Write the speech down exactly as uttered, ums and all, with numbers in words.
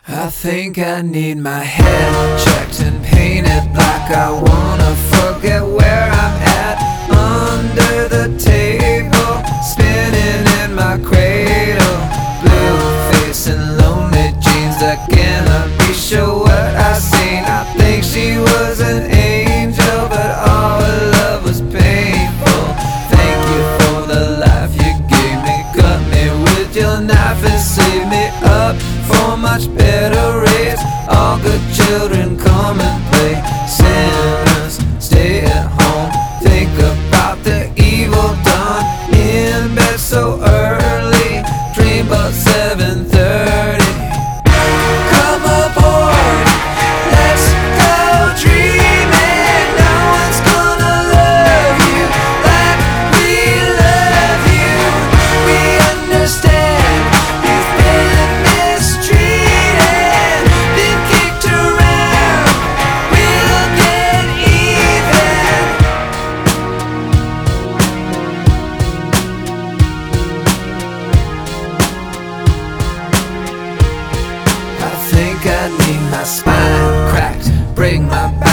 I think I need my head checked and painted black. I wanna forget where I'm at. Under the table, spinning in my cradle. Blue face and lonely jeans, I cannot be sure what I seen. I think she was an angel, but all her love was painful. Thank you for the life you gave me. Cut me with your knife and save me up for much better rates. All good children come and play. Sinners stay at home. Think about the evil done in bed so early. Dream about seven thirty. Come aboard, let's go dreaming. No one's gonna love you like we love you. We understand you've been mistreated, been kicked around. We'll get even. I think I need my spine cracked, break my back.